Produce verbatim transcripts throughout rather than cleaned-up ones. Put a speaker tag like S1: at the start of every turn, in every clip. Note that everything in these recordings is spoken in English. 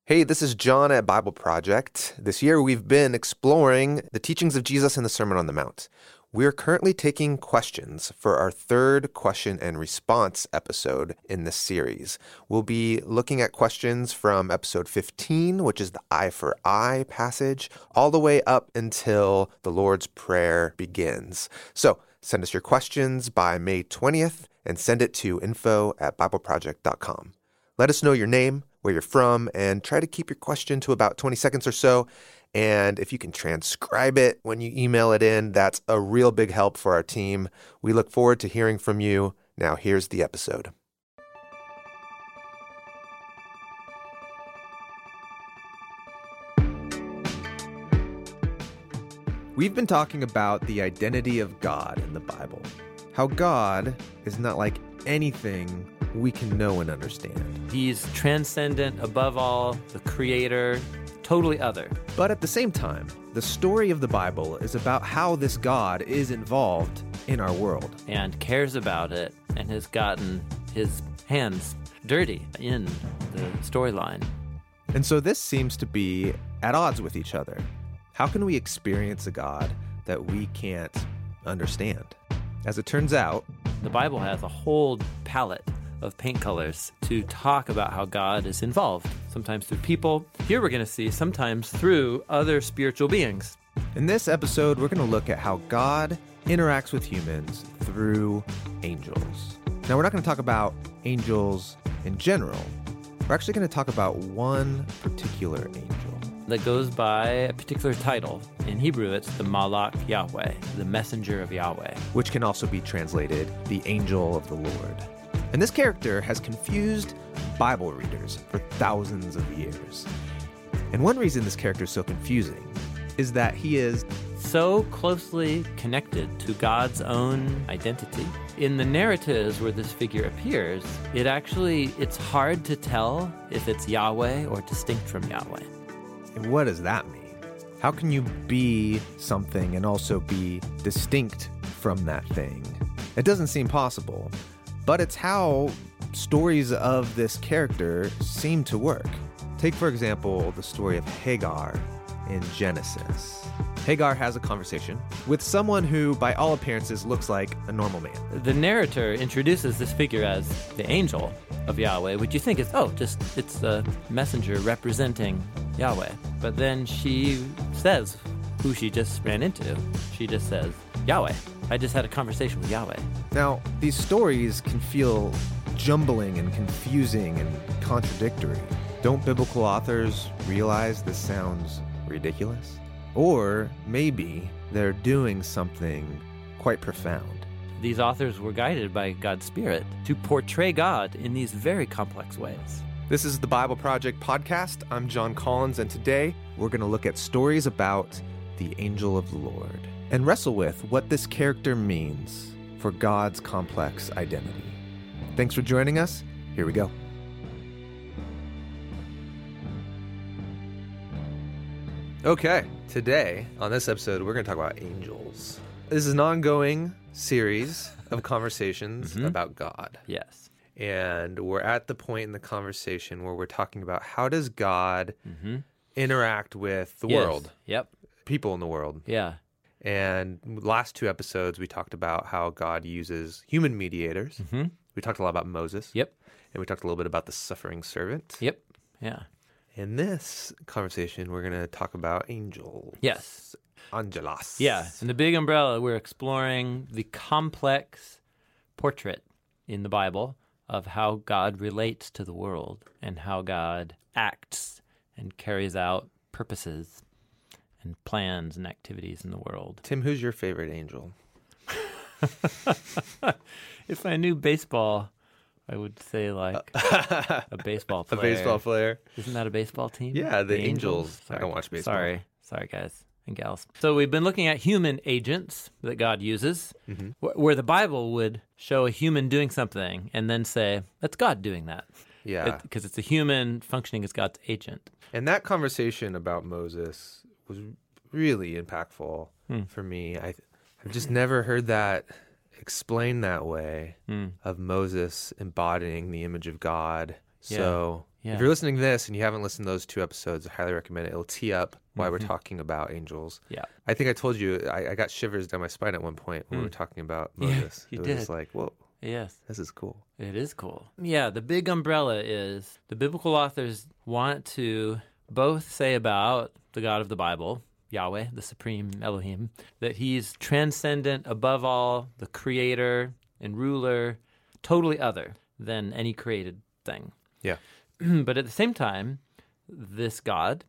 S1: Hey, this is John at Bible Project. This year we've been exploring the teachings of Jesus in the Sermon on the Mount. We're currently taking questions for our third question and response episode in this series. We'll be looking at questions from episode fifteen, which is the eye for eye passage, all the way up until the Lord's Prayer begins. So send us your questions by May twentieth and send it to info at bible project dot com. Let us know your name, where you're from, and try to keep your question to about twenty seconds or so. And if you can transcribe it when you email it in, that's a real big help for our team. We look forward to hearing from you. Now, here's the episode. We've been talking about the identity of God in the Bible. How God is not like anything we can know and understand.
S2: He's transcendent, above all, the creator, totally other.
S1: But at the same time, the story of the Bible is about how this God is involved in our world.
S2: And cares about it, and has gotten his hands dirty in the storyline.
S1: And so this seems to be at odds with each other. How can we experience a God that we can't understand? As it turns out,
S2: the Bible has a whole palette of paint colors to talk about how God is involved, sometimes through people. Here we're going to see sometimes through other spiritual beings.
S1: In this episode, we're going to look at how God interacts with humans through angels. Now, we're not going to talk about angels in general. We're actually going to talk about one particular angel
S2: that goes by a particular title. In Hebrew, it's the Malach Yahweh, the messenger of Yahweh,
S1: which can also be translated the angel of the Lord. And this character has confused Bible readers for thousands of years. And one reason this character is so confusing is that he is
S2: so closely connected to God's own identity. In the narratives where this figure appears, it actually, it's hard to tell if it's Yahweh or distinct from Yahweh.
S1: And what does that mean? How can you be something and also be distinct from that thing? It doesn't seem possible. But it's how stories of this character seem to work. Take, for example, the story of Hagar in Genesis. Hagar has a conversation with someone who, by all appearances, looks like a normal man.
S2: The narrator introduces this figure as the angel of Yahweh, which you think is, oh, just it's a messenger representing Yahweh. But then she says who she just ran into. She just says, Yahweh. I just had a conversation with Yahweh.
S1: Now, these stories can feel jumbling and confusing and contradictory. Don't biblical authors realize this sounds ridiculous? Or maybe they're doing something quite profound.
S2: These authors were guided by God's Spirit to portray God in these very complex ways.
S1: This is the Bible Project podcast. I'm John Collins, and today we're going to look at stories about the angel of the Lord and wrestle with what this character means for God's complex identity. Thanks for joining us. Here we go. Okay, today on this episode, we're going to talk about angels. This is an ongoing series of conversations mm-hmm. about God.
S2: Yes.
S1: And we're at the point in the conversation where we're talking about how does God mm-hmm. interact with the
S2: yes.
S1: world?
S2: Yep.
S1: People in the world.
S2: Yeah.
S1: And last two episodes, we talked about how God uses human mediators. Mm-hmm. We talked a lot about Moses.
S2: Yep.
S1: And we talked a little bit about the suffering servant.
S2: Yep. Yeah.
S1: In this conversation, we're going to talk about angels.
S2: Yes.
S1: Angelos.
S2: Yeah. In the big umbrella, we're exploring the complex portrait in the Bible of how God relates to the world and how God acts and carries out purposes and plans and activities in the world.
S1: Tim, who's your favorite angel?
S2: If I knew baseball, I would say like a baseball player.
S1: A baseball player.
S2: Isn't that a baseball team?
S1: Yeah, the, the Angels.
S2: Angels.
S1: I don't watch baseball.
S2: Sorry. Sorry, guys and gals. So we've been looking at human agents that God uses, mm-hmm. wh- where the Bible would show a human doing something and then say, that's God doing that.
S1: Yeah.
S2: Because it, it's a human functioning as God's agent.
S1: And that conversation about Moses was really impactful hmm. for me. I, I've just never heard that explained that way, hmm. of Moses embodying the image of God So
S2: Yeah.
S1: if you're listening to this and you haven't listened to those two episodes, I highly recommend it. It'll tee up why we're
S2: Mhm.
S1: talking about angels.
S2: Yeah.
S1: I think I told you I, I got shivers down my spine at one point when we were
S2: Mm.
S1: talking about
S2: Yeah,
S1: Moses.
S2: you
S1: it was
S2: did.
S1: just like, whoa,
S2: Yes.
S1: this is cool.
S2: It is cool. Yeah, the big umbrella is the biblical authors want to both say about the God of the Bible, Yahweh, the supreme Elohim, that he's transcendent above all, the creator and ruler, totally other than any created thing.
S1: Yeah.
S2: But at the same time, this God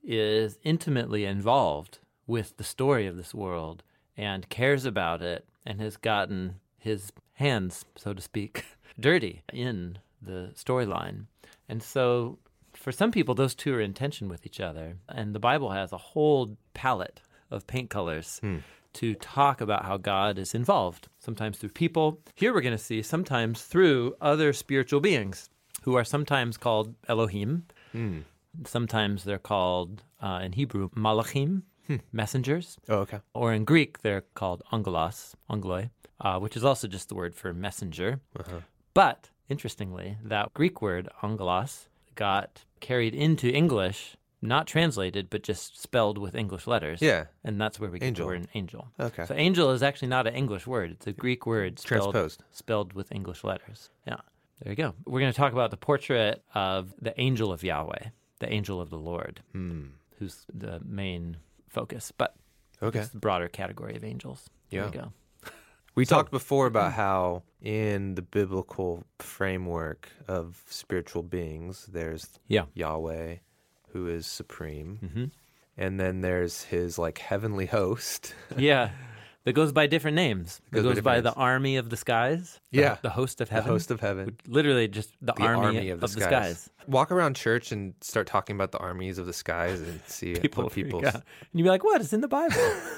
S2: is intimately involved with the story of this world and cares about it and has gotten his hands, so to speak, dirty in the storyline. And so for some people, those two are in tension with each other. And the Bible has a whole palette of paint colors
S1: Hmm.
S2: to talk about how God is involved, sometimes through people. Here we're going to see sometimes through other spiritual beings who are sometimes called Elohim.
S1: Hmm.
S2: Sometimes they're called, uh, in Hebrew, malachim, messengers.
S1: Oh, okay.
S2: Or in Greek, they're called angelos, angeloi, uh, which is also just the word for messenger.
S1: Uh-huh.
S2: But, interestingly, that Greek word, angelos, got carried into English, not translated, but just spelled with English letters.
S1: Yeah.
S2: And that's where we get
S1: Angel.
S2: the word angel.
S1: Okay.
S2: So angel is actually not an English word. It's a Greek word spelled,
S1: Transposed.
S2: spelled with English letters. Yeah. There you go. We're going to talk about the portrait of the angel of Yahweh, the angel of the Lord,
S1: Hmm.
S2: who's the main focus. But
S1: Okay.
S2: it's the broader category of angels. There
S1: Yeah.
S2: you go.
S1: We
S2: So-
S1: talked before about how in the biblical framework of spiritual beings, there's
S2: Yeah.
S1: Yahweh, who is supreme,
S2: hmm
S1: and then there's his like heavenly host.
S2: Yeah. That goes by different names. It
S1: Goes by
S2: goes by
S1: different
S2: the army of the skies. the-
S1: Yeah.
S2: The host of
S1: The
S2: heaven.
S1: host of heaven.
S2: Literally just the,
S1: The
S2: army, of the, skies.
S1: Walk around church and start talking about the armies of the skies and see
S2: People
S1: what
S2: freak
S1: people's.
S2: out. And you'd be like, what? It's in the Bible.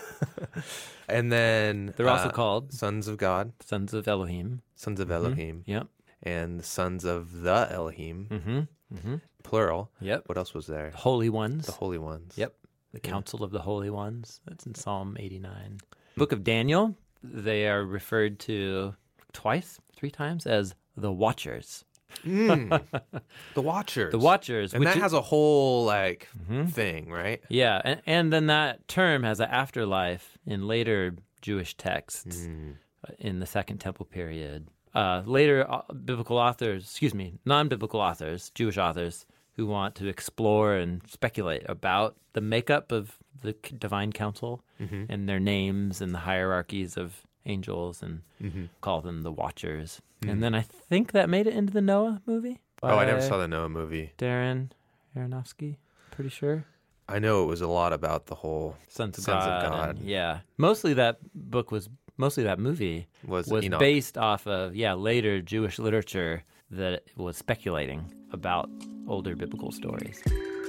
S1: And then
S2: They're also
S1: uh,
S2: called
S1: sons of God,
S2: sons of Elohim.
S1: sons of
S2: Mhm.
S1: Elohim,
S2: Yep.
S1: and the sons of the Elohim,
S2: Mm-hmm. Mm-hmm.
S1: plural.
S2: Yep.
S1: What else was there?
S2: Holy ones.
S1: The holy ones.
S2: Yep. The
S1: Yeah.
S2: Council of the Holy Ones. That's in Psalm eighty-nine. Book of Daniel, they are referred to twice, three times as the Watchers.
S1: Mm. The Watchers.
S2: The Watchers.
S1: And
S2: which
S1: that
S2: is-
S1: has a whole like
S2: Mhm.
S1: thing, right?
S2: Yeah, and, and then that term has an afterlife in later Jewish texts
S1: Mm.
S2: uh, in the Second Temple period. Uh, later uh, biblical authors, excuse me, non-biblical authors, Jewish authors, who want to explore and speculate about the makeup of the c- divine council
S1: Mhm.
S2: and their names and the hierarchies of angels and
S1: Mhm.
S2: call them the Watchers.
S1: Mhm.
S2: And then I think that made it into the Noah movie.
S1: Oh, I never
S2: by
S1: saw the Noah movie.
S2: Darren Aronofsky, pretty sure.
S1: I know it was a lot about the whole
S2: Sons of
S1: Sons of
S2: God.
S1: God.
S2: and- yeah. Mostly that book was, mostly that movie
S1: was,
S2: was
S1: Enoch.
S2: based off of, yeah, later Jewish literature that was speculating about older biblical stories.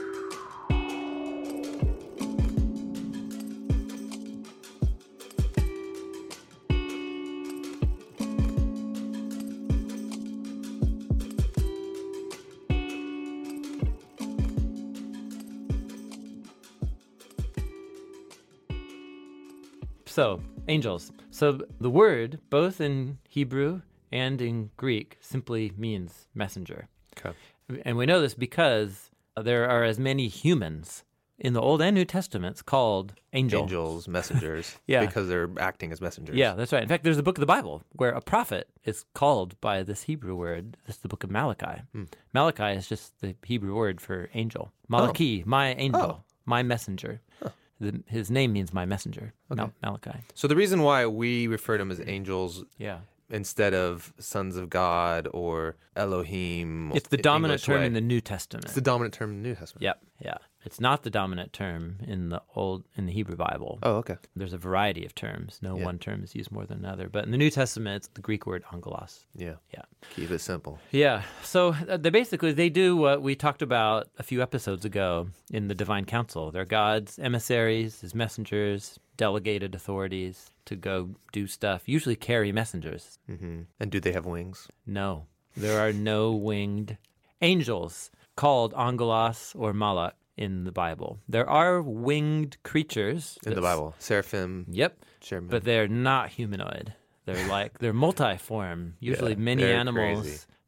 S2: So, angels. So the word, both in Hebrew and in Greek, simply means messenger.
S1: Okay.
S2: And we know this because there are as many humans in the Old and New Testaments called angels.
S1: Angels, messengers.
S2: Yeah.
S1: Because they're acting as messengers.
S2: Yeah, that's right. In fact, there's a book of the Bible where a prophet is called by this Hebrew word. It's the book of Malachi.
S1: Hmm.
S2: Malachi is just the Hebrew word for angel. Malachi, my angel,
S1: Oh.
S2: my messenger.
S1: Huh.
S2: The, his name means my messenger, Mal-
S1: Okay.
S2: Malachi.
S1: So the reason why we refer to them as angels
S2: Yeah.
S1: instead of sons of God or Elohim.
S2: It's the
S1: i-
S2: dominant
S1: English
S2: term
S1: way.
S2: in the New Testament.
S1: It's the dominant term in the New Testament.
S2: Yep, yeah. It's not the dominant term in the old in the Hebrew Bible.
S1: Oh, okay.
S2: There's a variety of terms. No
S1: Yeah.
S2: one term is used more than another. But in the New Testament, it's the Greek word angelos.
S1: Yeah.
S2: Yeah.
S1: Keep it simple.
S2: Yeah. So uh, they basically they do what we talked about a few episodes ago in the Divine Council. They're God's emissaries, his messengers, delegated authorities to go do stuff. Usually carry messengers.
S1: hmm And do they have wings?
S2: No, there are no winged angels called angelos or malach in the Bible. There are winged creatures
S1: In the
S2: that's-
S1: Bible. Seraphim,
S2: Yep,
S1: cherubim.
S2: but they're not humanoid. They're like they're multiform. Usually
S1: Yeah,
S2: many
S1: they're
S2: animals.
S1: crazy.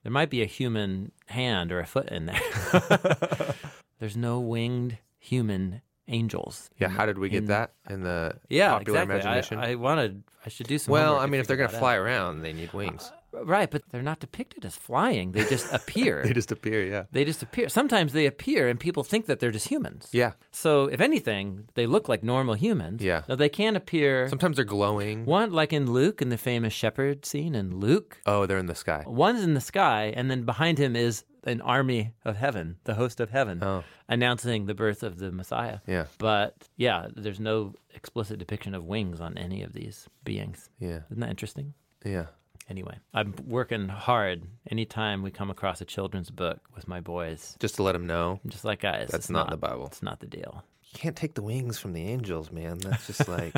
S2: There might be a human hand or a foot in there. There's no winged human angels.
S1: Yeah, how did we get
S2: in,
S1: that in the
S2: yeah,
S1: popular
S2: exactly.
S1: imagination?
S2: I, I wanted, I should do some
S1: well,
S2: homework
S1: I
S2: to
S1: mean, if they're
S2: figure
S1: going to
S2: that
S1: fly
S2: out.
S1: around, they need wings.
S2: Uh, right, but they're not depicted as flying. They just appear.
S1: They just appear, yeah.
S2: They just appear. Sometimes they appear and people think that they're just humans.
S1: Yeah.
S2: So if anything, they look like normal humans.
S1: Yeah.
S2: Now, they can appear.
S1: Sometimes they're glowing.
S2: One, like in Luke, in the famous shepherd scene in Luke.
S1: Oh, they're in the sky.
S2: One's in the sky, and then behind him is an army of heaven, the host of heaven,
S1: Oh.
S2: announcing the birth of the Messiah.
S1: Yeah.
S2: But yeah, there's no explicit depiction of wings on any of these beings.
S1: Yeah.
S2: Isn't that interesting?
S1: Yeah.
S2: Anyway, I'm working hard anytime we come across a children's book with my boys.
S1: Just to let them know.
S2: I'm just like, guys,
S1: That's
S2: it's
S1: not in the Bible.
S2: It's not the deal.
S1: You can't take the wings from the angels, man. That's just like,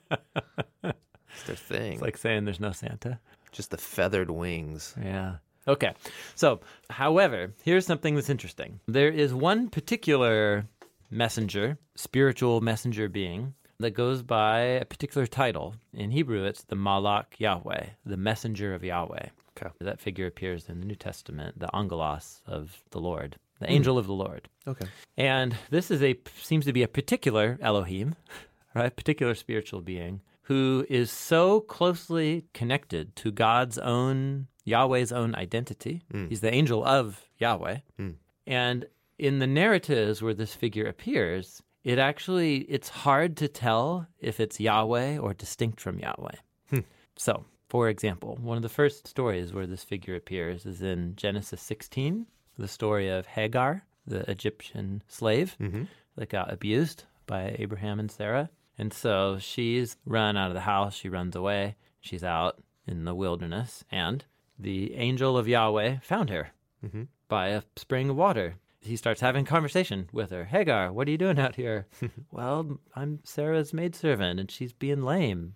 S1: it's their thing.
S2: It's like saying there's no Santa.
S1: Just the feathered wings.
S2: Yeah. Okay. So, however, here's something that's interesting. There is one particular messenger, spiritual messenger being, that goes by a particular title. In Hebrew, it's the Malach Yahweh, the messenger of Yahweh.
S1: Okay.
S2: That figure appears in the New Testament, the angelos of the Lord, the angel of the Lord.
S1: Okay.
S2: And this is a seems to be a particular Elohim, right? Particular spiritual being who is so closely connected to God's own, Yahweh's own identity.
S1: Mm.
S2: He's the angel of Yahweh.
S1: Mm.
S2: And in the narratives where this figure appears, it actually, it's hard to tell if it's Yahweh or distinct from Yahweh.
S1: Hmm.
S2: So, for example, one of the first stories where this figure appears is in Genesis sixteen, the story of Hagar, the Egyptian slave
S1: Mm-hmm.
S2: that got abused by Abraham and Sarah. And so she's run out of the house. She runs away. She's out in the wilderness. And the angel of Yahweh found her
S1: Mm-hmm.
S2: by a spring of water. He starts having conversation with her. Hagar, what are you doing out here? Well, I'm Sarah's maidservant, and she's being lame.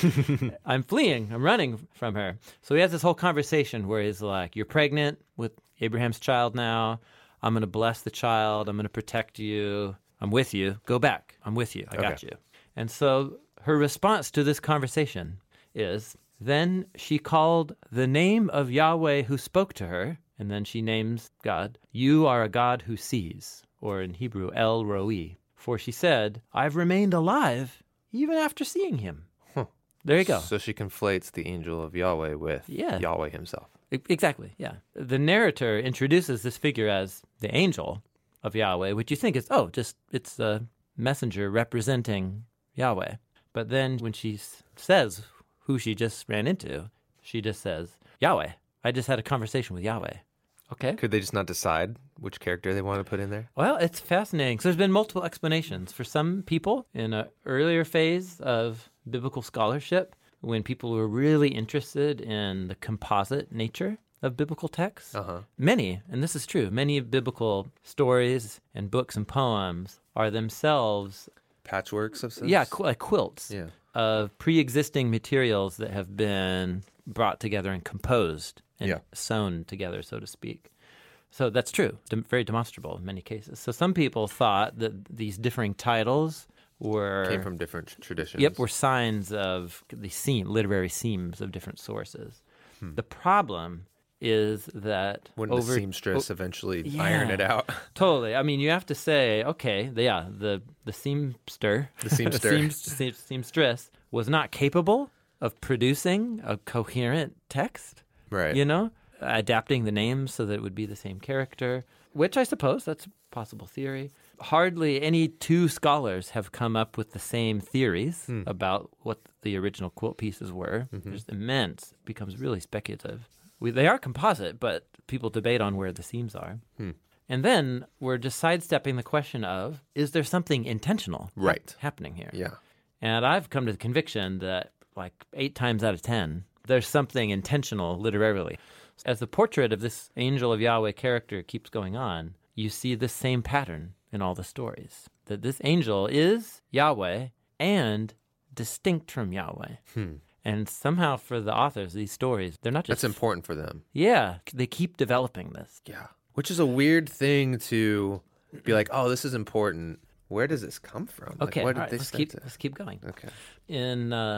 S2: I'm fleeing. I'm running from her. So he has this whole conversation where he's like, you're pregnant with Abraham's child now. I'm going to bless the child. I'm going to protect you. I'm with you. Go back. I'm with you. I got
S1: Okay.
S2: you. And so her response to this conversation is, then she called the name of Yahweh who spoke to her, and then she names God. You are a God who sees, or in Hebrew, El Roi. For she said, I've remained alive even after seeing him.
S1: Huh.
S2: There you go.
S1: So she conflates the angel of Yahweh with
S2: Yeah.
S1: Yahweh himself.
S2: E- Exactly, yeah. The narrator introduces this figure as the angel of Yahweh, which you think is, oh, just it's a messenger representing Yahweh. But then when she s- says who she just ran into, she just says, Yahweh. I just had a conversation with Yahweh. Okay.
S1: Could they just not decide which character they want to put in there?
S2: Well, it's fascinating. So there's been multiple explanations. For some people in an earlier phase of biblical scholarship, when people were really interested in the composite nature of biblical texts,
S1: Uh-huh.
S2: many, and this is true, many biblical stories and books and poems are themselves,
S1: Patchworks of some
S2: yeah, qu- like quilts
S1: Yeah.
S2: of pre-existing materials that have been brought together and composed and
S1: Yeah.
S2: sewn together, so to speak. So that's true, dem- very demonstrable in many cases. So some people thought that these differing titles were
S1: Came from different tr- traditions.
S2: Yep, were signs of the seam, literary seams of different sources.
S1: Hmm.
S2: The problem is that
S1: Wouldn't
S2: over
S1: the seamstress eventually
S2: yeah.
S1: iron it out?
S2: totally. I mean, you have to say, okay, the, yeah, the the seamster,
S1: The seamster.
S2: seam, seam, seamstress was not capable of producing a coherent text.
S1: Right.
S2: You know, adapting the names so that it would be the same character, which I suppose that's a possible theory. Hardly any two scholars have come up with the same theories
S1: Hmm.
S2: about what the original quilt pieces were.
S1: Mhm.
S2: There's immense. It becomes really speculative. We, they are composite, but people debate on where the seams are.
S1: Hmm.
S2: And then we're just sidestepping the question of, is there something intentional hap-
S1: Right.
S2: happening here?
S1: Yeah.
S2: And I've come to the conviction that like eight times out of ten, there's something intentional literarily. As the portrait of this angel of Yahweh character keeps going on, you see the same pattern in all the stories. That this angel is Yahweh and distinct from Yahweh.
S1: Hmm.
S2: And somehow for the authors, these stories, they're not just...
S1: That's important for them.
S2: Yeah, they keep developing this.
S1: Yeah. Which is a weird thing to be like, oh, this is important. Where does this come from? Like,
S2: Okay,
S1: what
S2: all
S1: did
S2: right,
S1: they
S2: let's
S1: start
S2: keep,
S1: to-
S2: let's keep going.
S1: Okay.
S2: In uh,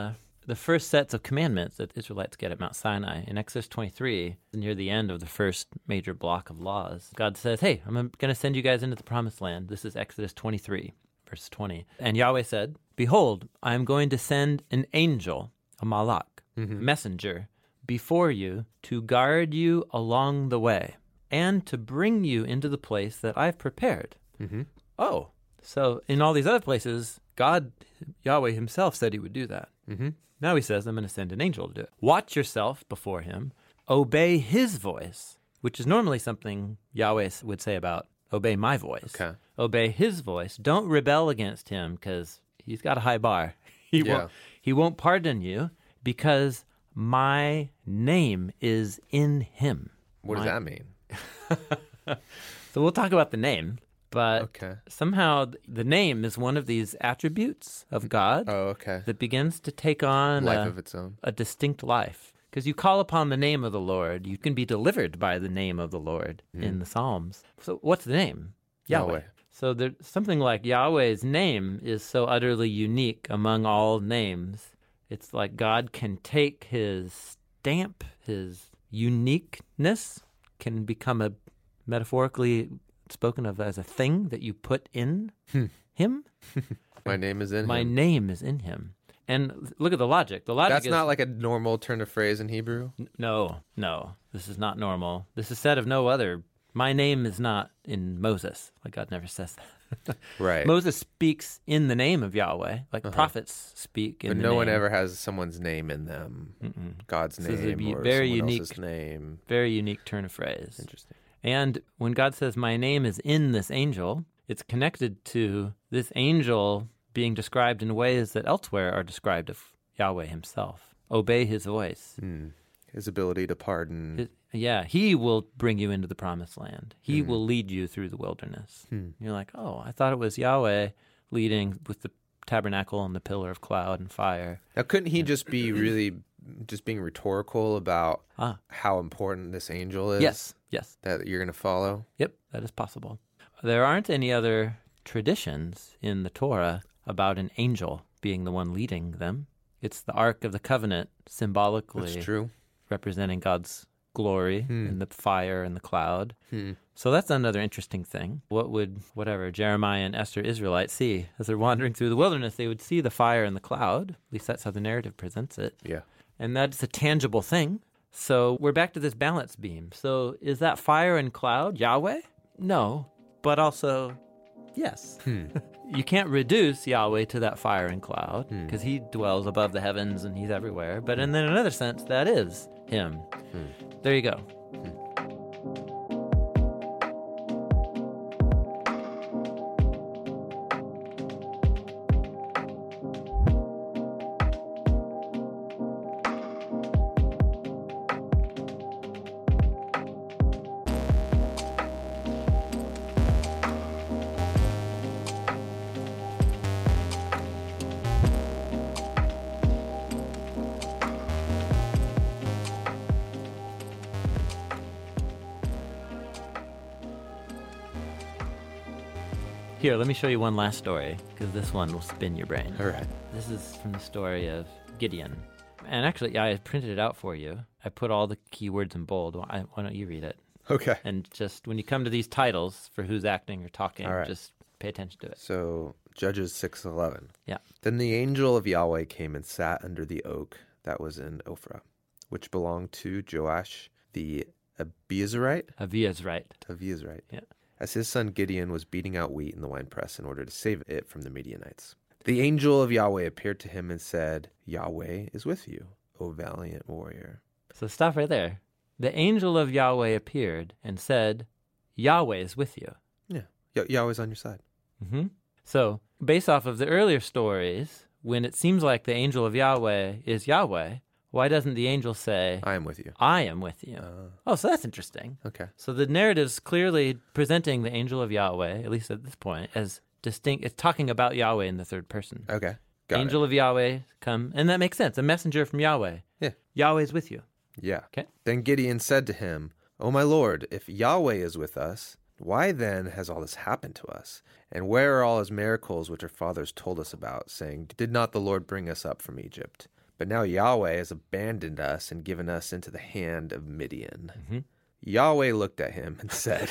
S2: the first sets of commandments that the Israelites get at Mount Sinai. In Exodus twenty-three, near the end of the first major block of laws, God says, hey, I'm going to send you guys into the promised land. This is Exodus twenty-three, verse twenty. And Yahweh said, behold, I am going to send an angel, a malak, mm-hmm. a messenger, before you to guard you along the way and to bring you into the place that I've prepared. Mm-hmm. Oh, so in all these other places, God, Yahweh himself said he would do that. Mm-hmm. Now he says, I'm going to send an angel to do it. Watch yourself before him. Obey his voice, which is normally something Yahweh would say about obey my voice.
S1: Okay.
S2: Obey his voice. Don't rebel against him because he's got a high bar. He,
S1: yeah.
S2: won't, he won't pardon you because my name is in him.
S1: What
S2: my...
S1: does that mean?
S2: So we'll talk about the name. But
S1: okay.
S2: somehow the name is one of these attributes of God
S1: oh, okay.
S2: that begins to take on
S1: life
S2: a,
S1: of its own.
S2: a distinct life. Because you call upon the name of the Lord, you can be delivered by the name of the Lord mm. in the Psalms. So what's the name? Yahweh. Yahweh. So there's something like Yahweh's name is so utterly unique among all names. It's like God can take his stamp, his uniqueness, can become a metaphorically spoken of as a thing that you put in hmm. him.
S1: My name is in
S2: My
S1: him.
S2: My name is in him. And look at the logic. The logic
S1: That's
S2: is,
S1: not like a normal turn of phrase in Hebrew?
S2: N- no, no. This is not normal. This is said of no other. My name is not in Moses. Like God never says that.
S1: Right.
S2: Moses speaks in the name of Yahweh, like uh-huh. prophets speak in
S1: but
S2: the
S1: no
S2: name.
S1: one ever has someone's name in them. Mm-mm. God's
S2: this
S1: name
S2: is a
S1: or
S2: very
S1: someone
S2: unique,
S1: else's name.
S2: Very unique turn of phrase.
S1: Interesting.
S2: And when God says, my name is in this angel, it's connected to this angel being described in ways that elsewhere are described of Yahweh himself. Obey his voice.
S1: Mm. His ability to pardon.
S2: His, yeah, he will bring you into the promised land. He mm. will lead you through the wilderness. Mm. You're like, oh, I thought it was Yahweh leading with the tabernacle and the pillar of cloud and fire.
S1: Now, couldn't he just be really just being rhetorical about
S2: ah.
S1: how important this angel is?
S2: Yes, yes.
S1: That you're going to follow?
S2: Yep, that is possible. There aren't any other traditions in the Torah about an angel being the one leading them. It's the Ark of the Covenant, symbolically
S1: that's true.
S2: representing God's glory
S1: hmm.
S2: in the fire and the cloud.
S1: Hmm.
S2: So that's another interesting thing. What would, whatever, Jeremiah and Esther Israelites see as they're wandering through the wilderness? They would see the fire and the cloud. At least that's how the narrative presents it.
S1: Yeah.
S2: And that's a tangible thing. So we're back to this balance beam. So is that fire and cloud Yahweh? No, but also yes. Hmm. You can't reduce Yahweh to that fire and cloud because hmm. he dwells above the heavens and he's everywhere. But in another sense, that is him. Hmm. There you go. Hmm. Here, let me show you one last story, because this one will spin your brain.
S1: All right.
S2: This is from the story of Gideon. And actually, yeah, I printed it out for you. I put all the keywords in bold. Why, why don't you read it?
S1: Okay.
S2: And just when you come to these titles for who's acting or talking,
S1: all right.
S2: just pay attention to it.
S1: So, Judges six eleven.
S2: Yeah.
S1: Then the angel of Yahweh came and sat under the oak that was in Ophrah, which belonged to Joash the Abiezrite.
S2: Abiezrite.
S1: Abiezrite.
S2: Yeah.
S1: As his son Gideon was beating out wheat in the winepress in order to save it from the Midianites. The angel of Yahweh appeared to him and said, Yahweh is with you, O valiant warrior.
S2: So stop right there. The angel of Yahweh appeared and said, Yahweh is with you.
S1: Yeah, y- Yahweh's on your side.
S2: Mm-hmm. So, based off of the earlier stories, when it seems like the angel of Yahweh is Yahweh, why doesn't the angel say,
S1: I am with you?
S2: I am with you.
S1: Uh,
S2: oh, so that's interesting.
S1: Okay.
S2: So the narrative's clearly presenting the angel of Yahweh, at least at this point, as distinct. It's talking about Yahweh in the third person.
S1: Okay. Got
S2: angel
S1: it.
S2: of Yahweh come, and that makes sense. A messenger from Yahweh.
S1: Yeah.
S2: Yahweh's with you.
S1: Yeah.
S2: Okay.
S1: Then Gideon said to him, O my Lord, if Yahweh is with us, why then has all this happened to us? And where are all his miracles which our fathers told us about, saying, Did not the Lord bring us up from Egypt? But now Yahweh has abandoned us and given us into the hand of Midian.
S2: Mm-hmm.
S1: Yahweh looked at him and said,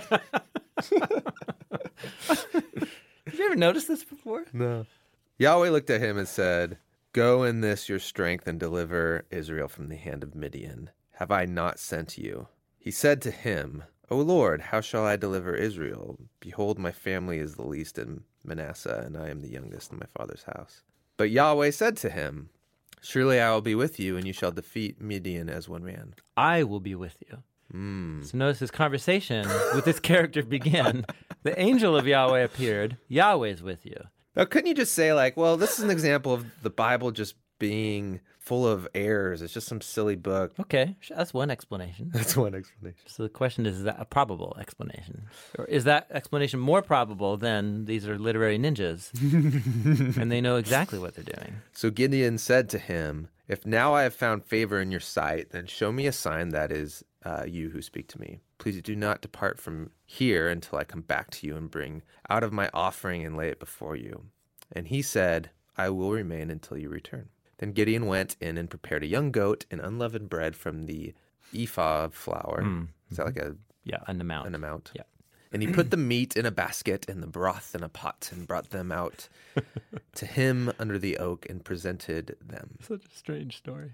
S2: Did you ever notice this before?
S1: No. Yahweh looked at him and said, go in this your strength and deliver Israel from the hand of Midian. Have I not sent you? He said to him, O Lord, how shall I deliver Israel? Behold, my family is the least in Manasseh, and I am the youngest in my father's house. But Yahweh said to him, surely I will be with you, and you shall defeat Midian as one man.
S2: I will be with you.
S1: Mm.
S2: So notice this conversation with this character began. The angel of Yahweh appeared. Yahweh's with you.
S1: Now, couldn't you just say, like, well, this is an example of the Bible just being full of errors. It's just some silly book.
S2: Okay, that's one explanation.
S1: That's one explanation.
S2: So the question is, is that a probable explanation? Or is that explanation more probable than these are literary ninjas and they know exactly what they're doing?
S1: So Gideon said to him, if now I have found favor in your sight, then show me a sign that is uh, you who speak to me. Please do not depart from here until I come back to you and bring out of my offering and lay it before you. And he said, I will remain until you return. Then Gideon went in and prepared a young goat and unleavened bread from the ephah of flour.
S2: Mm.
S1: Is that like a
S2: Yeah, an amount.
S1: an amount?
S2: Yeah.
S1: And he put the meat in a basket and the broth in a pot and brought them out to him under the oak and presented them.
S2: Such a strange story.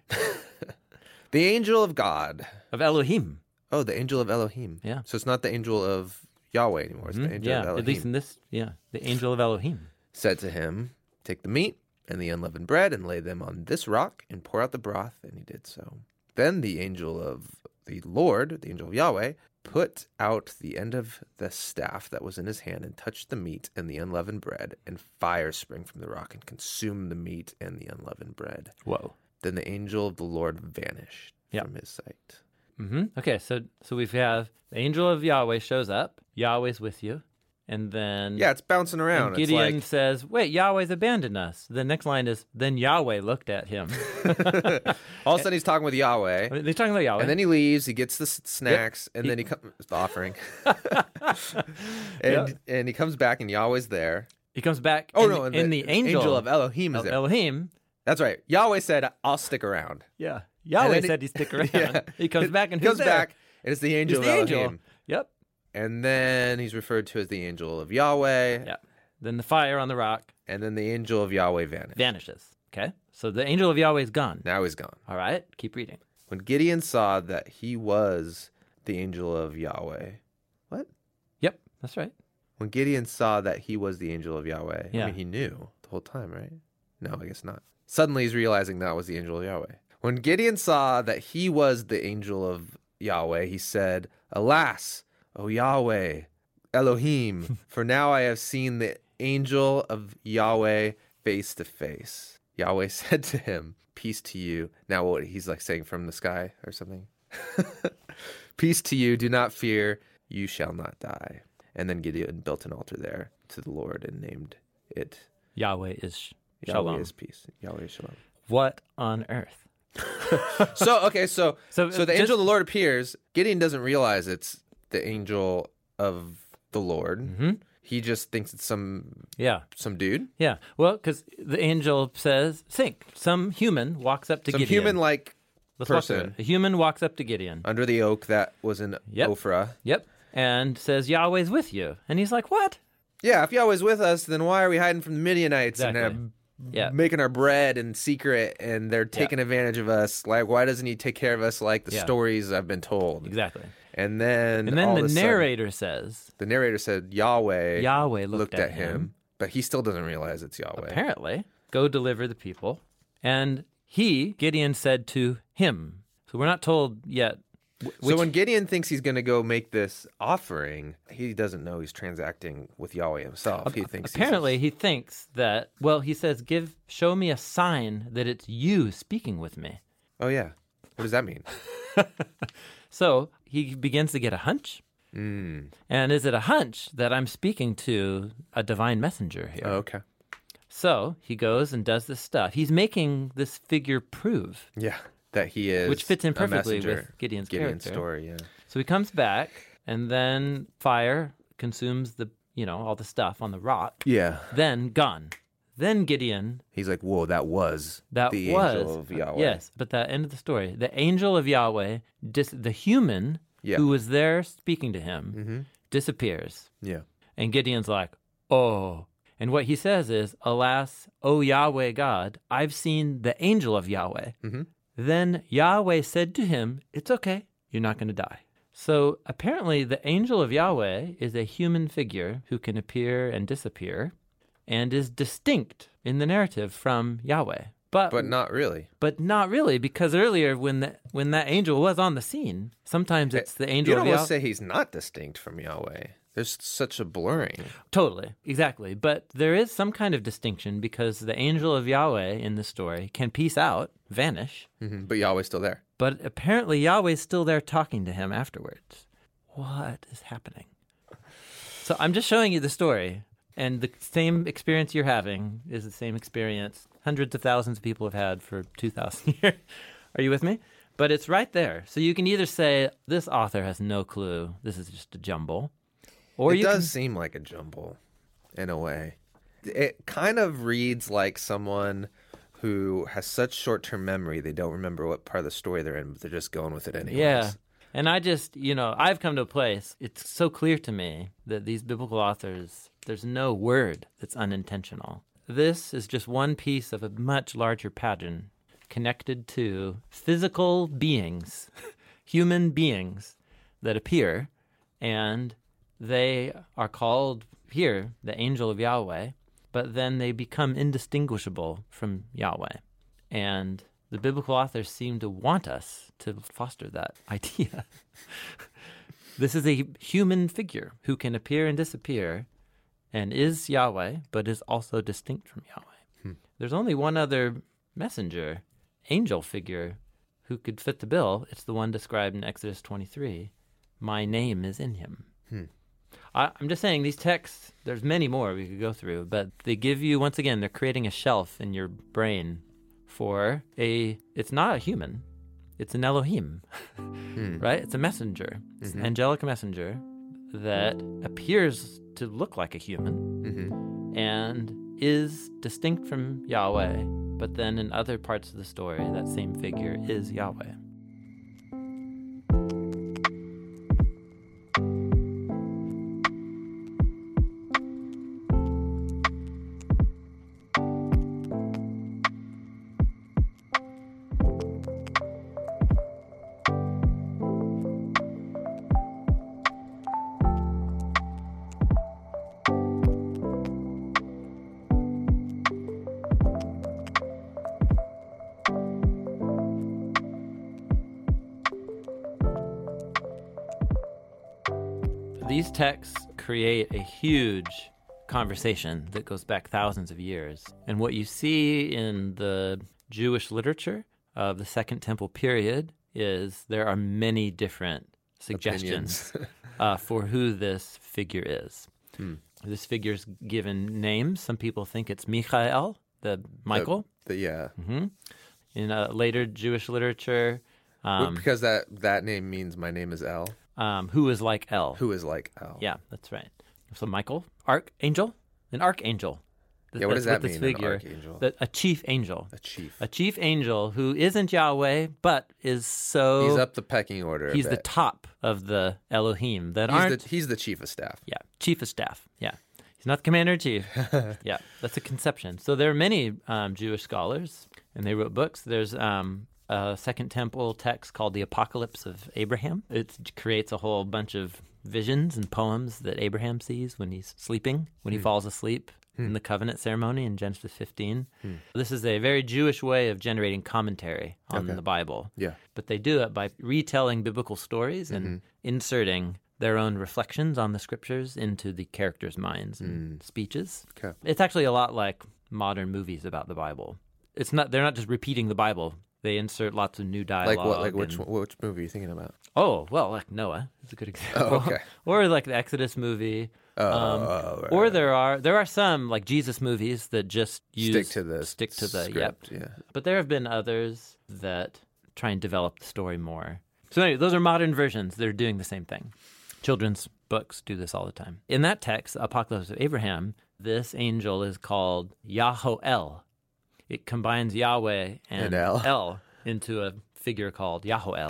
S1: The angel of God.
S2: Of Elohim.
S1: Oh, the angel of Elohim.
S2: Yeah.
S1: So it's not the angel of Yahweh anymore. It's
S2: Mhm.
S1: the angel
S2: Yeah,
S1: of Elohim.
S2: at least in this, yeah. The angel of Elohim.
S1: Said to him, take the meat and the unleavened bread and lay them on this rock and pour out the broth. And he did so. Then the angel of the Lord, the angel of Yahweh, put out the end of the staff that was in his hand and touched the meat and the unleavened bread, and fire sprang from the rock and consumed the meat and the unleavened bread.
S2: Whoa.
S1: Then the angel of the Lord vanished
S2: Yeah.
S1: from his sight.
S2: Mm-hmm. Okay, so so we have the angel of Yahweh shows up. Yahweh's with you. And then
S1: Yeah, it's bouncing around.
S2: and Gideon
S1: It's like,
S2: says, wait, Yahweh's abandoned us. The next line is, then Yahweh looked at him.
S1: all of a sudden he's talking with Yahweh.
S2: They're talking about Yahweh.
S1: And then he leaves, he gets the s- snacks, and
S2: He-
S1: then he comes, the offering. and
S2: Yeah.
S1: and he comes back, and Yahweh's there.
S2: he comes back
S1: Oh,
S2: in,
S1: no,
S2: in,
S1: and
S2: the, angel,
S1: of Elohim is
S2: of
S1: there.
S2: Elohim.
S1: That's right. Yahweh said, I'll stick around.
S2: Yeah. Yahweh
S1: then he-
S2: said he'd stick around.
S1: Yeah.
S2: He comes back and
S1: He
S2: who's
S1: comes
S2: there?
S1: back, and it's the angel
S2: It's the
S1: of
S2: angel.
S1: Elohim.
S2: Yep.
S1: And then he's referred to as the angel of Yahweh.
S2: Yeah. Then the fire on the rock
S1: And then the angel of Yahweh vanished.
S2: vanishes. Okay. So the angel of Yahweh is gone.
S1: Now he's gone.
S2: All right. Keep reading.
S1: When Gideon saw that he was the angel of Yahweh. What?
S2: Yep. That's right.
S1: When Gideon saw that he was the angel of Yahweh,
S2: Yeah.
S1: I mean, he knew the whole time, right? No, I guess not. Suddenly he's realizing that was the angel of Yahweh. When Gideon saw that he was the angel of Yahweh, he said, Alas, O Yahweh, Elohim, for now I have seen the angel of Yahweh face to face. Yahweh said to him, Peace to you. Now what he's like saying from the sky or something. Peace to you, do not fear, you shall not die. And then Gideon built an altar there to the Lord and named it
S2: Yahweh is sh-
S1: Yahweh
S2: Shalom.
S1: is peace. Yahweh is shalom.
S2: What on earth?
S1: So, okay, so
S2: So,
S1: so the
S2: just-
S1: angel of the Lord appears. Gideon doesn't realize it's the angel of the Lord.
S2: Mhm.
S1: He just thinks it's some
S2: Yeah.
S1: some dude.
S2: Yeah. Well, because the angel says, think, some human walks up to
S1: Some
S2: Gideon.
S1: human-like
S2: Let's walk through
S1: person
S2: it. A human walks up to Gideon.
S1: under the oak that was in
S2: Yep.
S1: Ophrah.
S2: Yep. And says, Yahweh's with you. And he's like, what?
S1: Yeah, if Yahweh's with us, then why are we hiding from the Midianites
S2: Exactly.
S1: and uh,
S2: Yeah.
S1: making our bread in secret, and they're taking advantage of us? Like, why doesn't he take care of us like the
S2: Yeah.
S1: stories I've been told?
S2: Exactly.
S1: And then,
S2: And then
S1: all
S2: the
S1: of a sudden-
S2: narrator says,
S1: the narrator said Yahweh,
S2: Yahweh looked,
S1: looked at him, but he still doesn't realize it's Yahweh.
S2: Apparently, go deliver the people. And he, Gideon, said to him. So we're not told yet. wh-
S1: So
S2: which-
S1: when Gideon thinks he's going to go make this offering, he doesn't know he's transacting with Yahweh himself. He thinks he's-
S2: apparently he thinks that, well, he says, give, show me a sign that it's you speaking with me.
S1: oh yeah, what does that mean?
S2: So he begins to get a hunch.
S1: Mm.
S2: And is it a hunch that I'm speaking to a divine messenger here?
S1: Oh, okay.
S2: So he goes and does this stuff. He's making this figure prove,
S1: Yeah, that he is,
S2: which fits in
S1: a
S2: perfectly
S1: messenger.
S2: with Gideon's,
S1: Gideon's
S2: character.
S1: story. Yeah.
S2: So he comes back, and then fire consumes the, you know, all the stuff on the rock.
S1: Yeah.
S2: Then gone. Then Gideon,
S1: He's like, whoa, that was
S2: that
S1: the
S2: was,
S1: angel of Yahweh.
S2: yes, but that end of the story, the angel of Yahweh, dis- the human
S1: Yeah.
S2: who was there speaking to him,
S1: Mm-hmm.
S2: disappears.
S1: Yeah.
S2: And Gideon's like, oh. And what he says is, alas, O Yahweh God, I've seen the angel of Yahweh.
S1: Mm-hmm.
S2: Then Yahweh said to him, it's okay, you're not going to die. So apparently the angel of Yahweh is a human figure who can appear and disappear and is distinct in the narrative from Yahweh. But
S1: But not really.
S2: but not really, because earlier when the, when that angel was on the scene, sometimes it's the angel
S1: You'd
S2: of
S1: almost
S2: Yahweh.
S1: say he's not distinct from Yahweh. There's such a blurring.
S2: Totally, exactly. But there is some kind of distinction because the angel of Yahweh in the story can peace out, vanish,
S1: Mm-hmm. But Yahweh's still there.
S2: but apparently Yahweh's still there talking to him afterwards. What is happening? So I'm just showing you the story, and the same experience you're having is the same experience hundreds of thousands of people have had for two thousand years. Are you with me? But it's right there. So you can either say, this author has no clue, this is just a jumble, or
S1: It
S2: you
S1: does
S2: can...
S1: seem like a jumble in a way. It kind of reads like someone who has such short-term memory they don't remember what part of the story they're in, but they're just going with it anyways.
S2: Yeah. And I just, you know, I've come to a place, it's so clear to me that these biblical authors, there's no word that's unintentional. This is just one piece of a much larger pattern connected to physical beings, human beings that appear, and they are called here the angel of Yahweh, but then they become indistinguishable from Yahweh. And the biblical authors seem to want us to foster that idea. This is a human figure who can appear and disappear and is Yahweh, but is also distinct from Yahweh. Hmm. There's only one other messenger, angel figure, who could fit the bill. It's the one described in Exodus twenty-three. My name is in him. Hmm. I, I'm just saying these texts, there's many more we could go through, but they give you, once again, they're creating a shelf in your brain for a, it's not a human, it's an Elohim, hmm. right? It's a messenger. It's mm-hmm. an angelic messenger that appears to look like a human mm-hmm. and is distinct from Yahweh, but then in other parts of the story, that same figure is Yahweh. These texts create a huge conversation that goes back thousands of years. And what you see in the Jewish literature of the Second Temple period is there are many different suggestions uh, for who this figure is. Hmm. This figure's given names. Some people think it's Michael, the Michael.
S1: The, the, yeah.
S2: Mm-hmm. In uh, later Jewish literature. Um,
S1: well, because that, that name means my name is El.
S2: Um, who is like El.
S1: Who is like El.
S2: Yeah, that's right. So Michael, archangel, an archangel.
S1: Yeah, what does that
S2: this
S1: mean,
S2: figure,
S1: an archangel?
S2: The, a chief angel.
S1: A chief.
S2: A chief angel who isn't Yahweh, but is so...
S1: He's up the pecking order a
S2: He's
S1: bit.
S2: the top of the Elohim that
S1: he's
S2: aren't...
S1: The, he's the chief of staff.
S2: Yeah, chief of staff, yeah. He's not the commander-in-chief. Yeah, that's a conception. So there are many um, Jewish scholars, and they wrote books. There's... Um, a Second Temple text called the Apocalypse of Abraham. It creates a whole bunch of visions and poems that Abraham sees when he's sleeping, when he hmm. falls asleep hmm. in the covenant ceremony in Genesis fifteen. Hmm. This is a very Jewish way of generating commentary on okay. the Bible.
S1: Yeah.
S2: But they do it by retelling biblical stories and mm-hmm. inserting their own reflections on the scriptures into the characters' minds and mm. speeches.
S1: Okay.
S2: It's actually a lot like modern movies about the Bible. It's not; they're not just repeating the Bible. They insert lots of new dialogue.
S1: Like what? Like which
S2: and,
S1: which movie are you thinking about?
S2: Oh, well, like Noah. That's a good example.
S1: Oh, okay.
S2: Or like the Exodus movie.
S1: Oh,
S2: um,
S1: oh right,
S2: or
S1: right.
S2: there are there are some like Jesus movies that just use
S1: stick to the
S2: stick to the
S1: script,
S2: yep.
S1: Yeah.
S2: But there have been others that try and develop the story more. So anyway, those are modern versions. They're doing the same thing. Children's books do this all the time. In that text, Apocalypse of Abraham, This angel is called Yahoel. It combines Yahweh and,
S1: And El.
S2: El into a figure called Yahoel.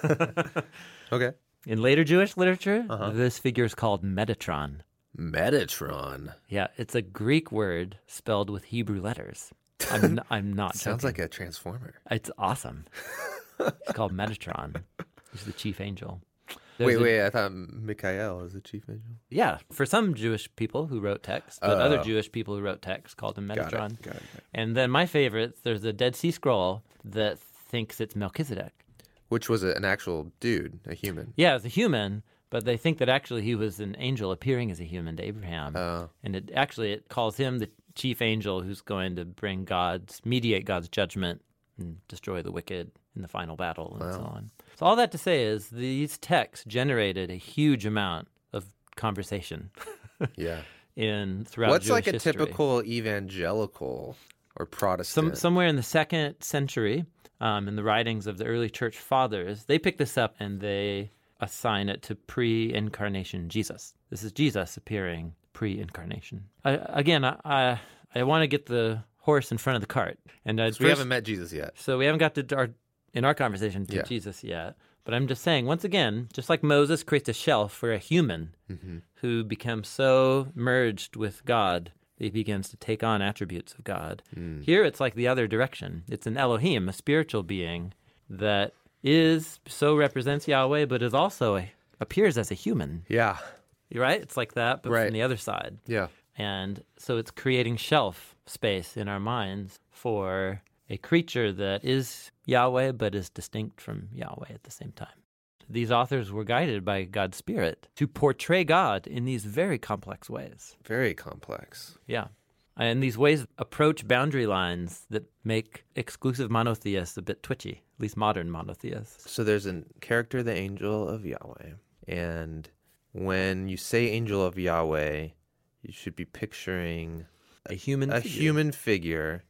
S1: Okay.
S2: In later Jewish literature,
S1: Uh-huh.
S2: this figure is called Metatron.
S1: Metatron.
S2: Yeah, it's a Greek word spelled with Hebrew letters. I'm, n- I'm not
S1: Sounds
S2: joking.
S1: like a transformer.
S2: It's awesome. It's called Metatron. He's the chief angel. There's
S1: Wait,
S2: a-
S1: wait. I thought Michael was the chief angel.
S2: Yeah, for some Jewish people who wrote text, but
S1: Oh.
S2: other Jewish people who wrote text called him
S1: Got
S2: Metatron.
S1: it. Got it. Got it.
S2: And then my favorite, there's a Dead Sea Scroll that thinks it's Melchizedek.
S1: Which was a, an actual dude, a human.
S2: Yeah, it's a human, but they think that actually he was an angel appearing as a human to Abraham.
S1: Oh.
S2: And it actually it calls him the chief angel who's going to bring God's, mediate God's judgment and destroy the wicked in the final battle and so
S1: Wow.
S2: on. So all that to say is these texts generated a huge amount of conversation
S1: Yeah.
S2: in throughout
S1: What's
S2: Jewish
S1: like a
S2: history.
S1: typical evangelical or Protestant?
S2: Some, somewhere in the second century, um, in the writings of the early church fathers, they pick this up and they assign it to pre-incarnation Jesus. This is Jesus appearing pre-incarnation. I, again, I I, I want to get the horse in front of the cart, and I'd
S1: we
S2: first-
S1: haven't met Jesus yet.
S2: so we haven't got to our in our conversation to
S1: Yeah.
S2: Jesus yet. But I'm just saying, once again, just like Moses creates a shelf for a human
S1: Mm-hmm.
S2: who becomes so merged with God that he begins to take on attributes of God.
S1: Mm.
S2: Here it's like the other direction. It's an Elohim, a spiritual being that is so represents Yahweh, but is also a, appears as a human.
S1: Yeah.
S2: You're right? It's like that, but
S1: Right.
S2: from the other side.
S1: Yeah.
S2: And so it's creating shelf space in our minds for a creature that is Yahweh, but is distinct from Yahweh at the same time. These authors were guided by God's Spirit to portray God in these very complex ways.
S1: Very complex.
S2: Yeah. And these ways approach boundary lines that make exclusive monotheists a bit twitchy, at least modern monotheists.
S1: So there's a character, the angel of Yahweh. And when you say angel of Yahweh, you should be picturing
S2: A human
S1: a
S2: figure.
S1: human figure.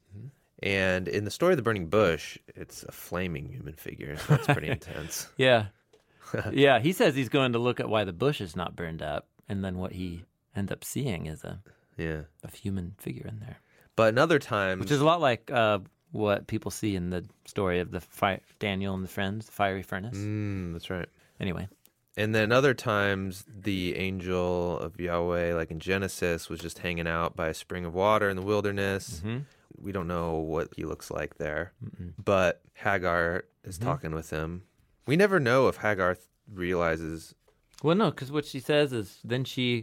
S1: And in the story of the burning bush, it's a flaming human figure. So that's pretty intense.
S2: Yeah. Yeah, he says he's going to look at why the bush is not burned up, and then what he ends up seeing is a,
S1: Yeah.
S2: a human figure in there.
S1: But in other times,
S2: Which is a lot like uh, what people see in the story of the fire, Daniel and the friends, the fiery furnace.
S1: mm, that's right.
S2: Anyway,
S1: And then other times, the angel of Yahweh, like in Genesis, was just hanging out by a spring of water in the wilderness.
S2: Mhm.
S1: We don't know what he looks like there.
S2: Mm-mm.
S1: But Hagar is
S2: Mhm.
S1: talking with him. We never know if Hagar th- realizes.
S2: Well, no, because what she says is then she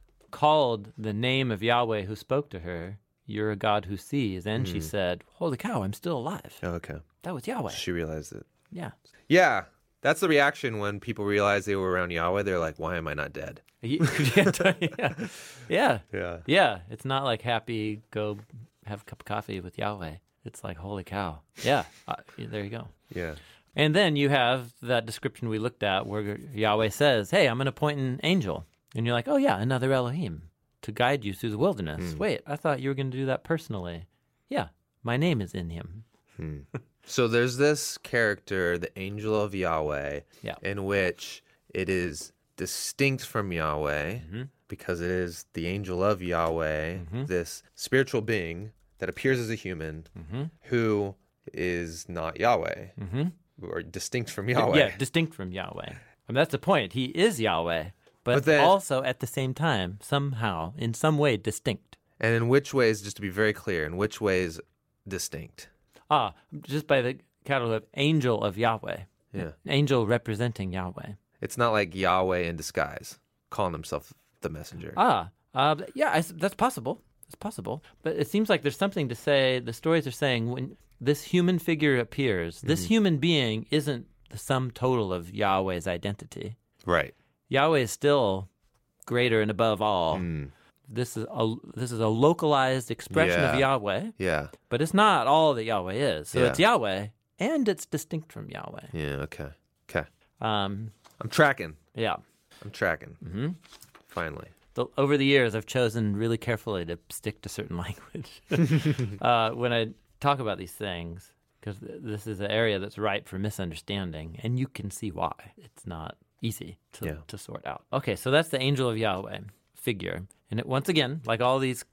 S2: called the name of Yahweh who spoke to her, "You're a God who sees." And she
S1: Mm.
S2: said, "Holy cow, I'm still alive."
S1: Oh, okay.
S2: That was Yahweh.
S1: She realized it.
S2: Yeah.
S1: Yeah. That's the reaction when people realize they were around Yahweh. They're like, why am I not dead?
S2: yeah. Yeah. Yeah.
S1: Yeah.
S2: Yeah. It's not like happy, go have a cup of coffee with Yahweh. It's like, holy cow. Yeah. Uh, there you go.
S1: Yeah.
S2: And then you have that description we looked at where Yahweh says, "Hey, I'm going to appoint an angel." And you're like, "Oh, yeah, another Elohim to guide you through the wilderness."
S1: Hmm.
S2: Wait, I thought you were going to do that personally. Yeah, my name is in him.
S1: Hmm. So there's this character, the angel of Yahweh,
S2: Yeah.
S1: in which it is distinct from Yahweh
S2: Mhm.
S1: because it is the angel of Yahweh,
S2: Mhm.
S1: this spiritual being that appears as a human
S2: Mm-hmm.
S1: who is not Yahweh
S2: Mm-hmm.
S1: or distinct from Yahweh.
S2: Yeah, distinct from Yahweh. I mean, that's the point. He is Yahweh, but,
S1: But then-
S2: also at the same time, somehow, in some way, distinct.
S1: And in which ways, just to be very clear, in which ways distinct?
S2: Ah, just by the capital of angel of Yahweh.
S1: Yeah.
S2: Angel representing Yahweh.
S1: It's not like Yahweh in disguise, calling himself the messenger.
S2: Ah, uh, yeah, I s that's possible. It's possible. But it seems like there's something to say. The stories are saying when this human figure appears, this human being isn't the sum total of Yahweh's identity.
S1: Right.
S2: Yahweh is still greater and above all.
S1: Mm.
S2: This is a this is a localized expression of
S1: Yeah.
S2: Yahweh,
S1: Yeah.
S2: but it's not all that Yahweh is. So
S1: Yeah.
S2: it's Yahweh, and it's distinct from Yahweh.
S1: Yeah. Okay. Okay.
S2: Um,
S1: I'm tracking.
S2: yeah.
S1: I'm tracking.
S2: hmm
S1: Finally.
S2: The, over the years, I've chosen really carefully to stick to certain language uh, when I talk about these things, because th- this is an area that's ripe for misunderstanding, and you can see why. It's not easy to,
S1: Yeah.
S2: to sort out. Okay, so that's the angel of Yahweh figure. And it, once again, like all these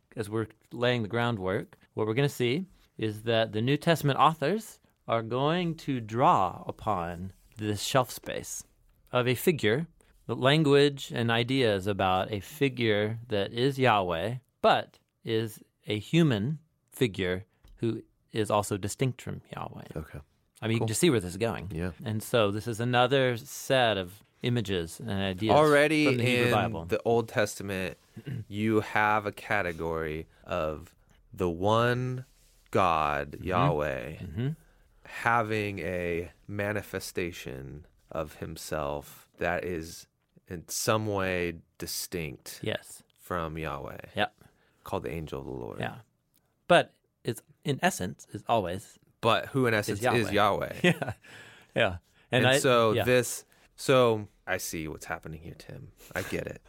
S2: as we're laying the groundwork, what we're going to see is that the New Testament authors are going to draw upon this shelf space of a figure, the language and ideas about a figure that is Yahweh, but is a human figure who is also distinct from Yahweh.
S1: Okay.
S2: I mean, you
S1: Cool.
S2: can just see where this is going.
S1: Yeah.
S2: And so this is another set of images and ideas
S1: Already
S2: from the Hebrew
S1: in
S2: Bible.
S1: the Old Testament, you have a category of the one God, Yahweh,
S2: Mhm.
S1: having a manifestation of himself that is in some way distinct
S2: Yes.
S1: from Yahweh,
S2: Yeah.
S1: called the angel of the Lord.
S2: Yeah. But it's in essence is always
S1: But who in essence
S2: Yahweh.
S1: is Yahweh.
S2: yeah. Yeah.
S1: And,
S2: I,
S1: so
S2: yeah.
S1: this, so I see what's happening here, Tim. I get it.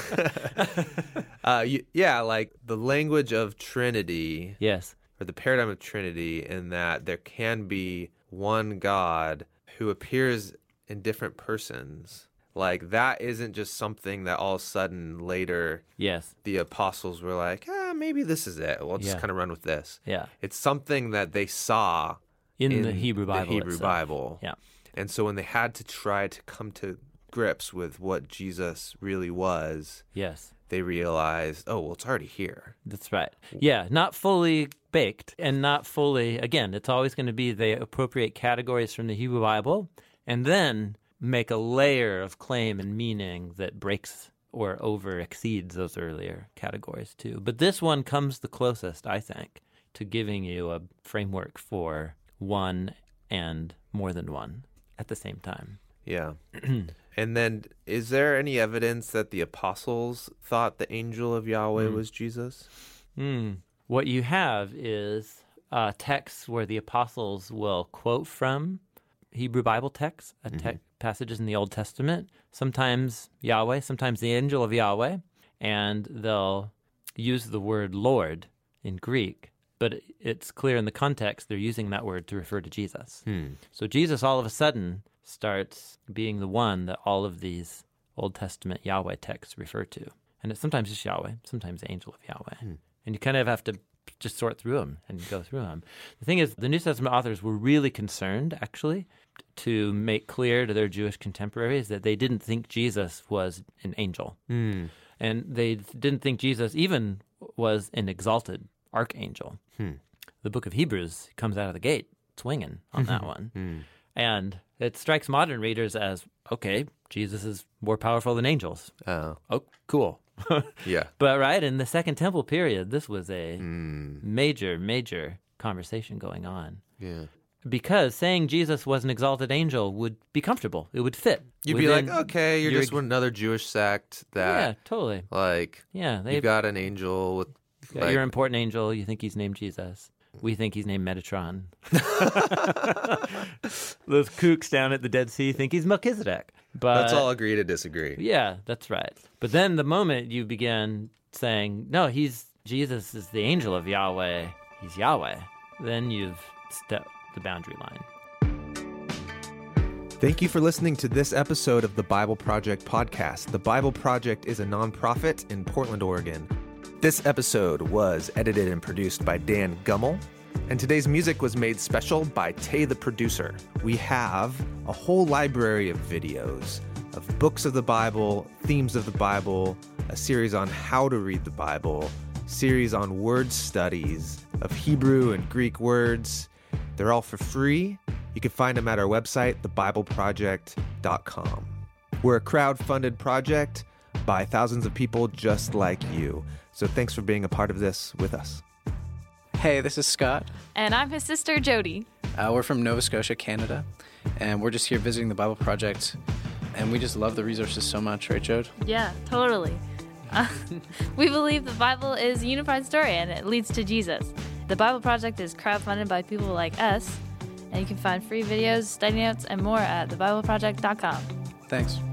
S1: uh, you, yeah, like the language of Trinity,
S2: Yes.
S1: or the paradigm of Trinity, in that there can be one God who appears in different persons. Like that isn't just something that all of a sudden later
S2: Yes.
S1: the apostles were like, ah, maybe this is it. We'll just
S2: Yeah.
S1: kind of run with this.
S2: Yeah.
S1: It's something that they saw
S2: In, the Hebrew Bible.
S1: The Hebrew
S2: itself.
S1: Bible.
S2: Yeah.
S1: And so when they had to try to come to grips with what Jesus really was,
S2: Yes.
S1: they realized, oh, well, it's already here.
S2: That's right. Yeah, not fully baked and not fully, again, it's always going to be they appropriate categories from the Hebrew Bible and then make a layer of claim and meaning that breaks or over exceeds those earlier categories too. But this one comes the closest, I think, to giving you a framework for one and more than one at the same time.
S1: Yeah. And then is there any evidence that the apostles thought the angel of Yahweh
S2: Mm.
S1: was Jesus?
S2: Mm. What you have is uh, texts where the apostles will quote from Hebrew Bible texts, uh, te-
S1: Mhm.
S2: passages in the Old Testament, sometimes Yahweh, sometimes the angel of Yahweh, and they'll use the word Lord in Greek, but it's clear in the context they're using that word to refer to Jesus.
S1: Hmm.
S2: So Jesus all of a sudden starts being the one that all of these Old Testament Yahweh texts refer to. And it's sometimes just Yahweh, sometimes the angel of Yahweh.
S1: Hmm.
S2: And you kind of have to just sort through them and go through them. The thing is, the New Testament authors were really concerned, actually, to make clear to their Jewish contemporaries that they didn't think Jesus was an angel.
S1: Hmm.
S2: And they didn't think Jesus even was an exalted archangel.
S1: Hmm.
S2: The book of Hebrews comes out of the gate swinging on that one.
S1: Hmm.
S2: And it strikes modern readers as, okay, Jesus is more powerful than angels.
S1: Oh.
S2: Oh, cool.
S1: Yeah.
S2: But right, in the Second Temple period, this was a
S1: Hmm.
S2: major, major conversation going on.
S1: Yeah.
S2: Because saying Jesus was an exalted angel would be comfortable. It would fit.
S1: You'd be
S2: within
S1: like, okay, you're
S2: your-
S1: just another Jewish sect that,
S2: Yeah, totally.
S1: like,
S2: Yeah, they
S1: you got an angel with,
S2: got
S1: like,
S2: your important angel. You think he's named Jesus. We think he's named Metatron. Those kooks down at the Dead Sea think he's Melchizedek. But
S1: let's all agree to disagree.
S2: yeah, that's right. But then the moment you begin saying, no, he's Jesus is the angel of Yahweh, he's Yahweh, then you've stepped the boundary line.
S1: Thank you for listening to this episode of the Bible Project podcast. The Bible Project is a nonprofit in Portland, Oregon. This episode was edited and produced by Dan Gummel, and today's music was made special by Tay the producer. We have a whole library of videos of books of the Bible, themes of the Bible, a series on how to read the Bible, series on word studies of Hebrew and Greek words. They're all for free. You can find them at our website, the bible project dot com. We're a crowd-funded project by thousands of people just like you. So thanks for being a part of this with us.
S3: Hey, this is Scott.
S4: And I'm his sister, Jody.
S3: Uh, we're from Nova Scotia, Canada, and we're just here visiting the Bible Project, and we just love the resources so much, right, Jode?
S4: Yeah, totally. Uh, we believe the Bible is a unified story and it leads to Jesus. The Bible Project is crowdfunded by people like us, and you can find free videos, study notes, and more at the bible project dot com.
S3: Thanks.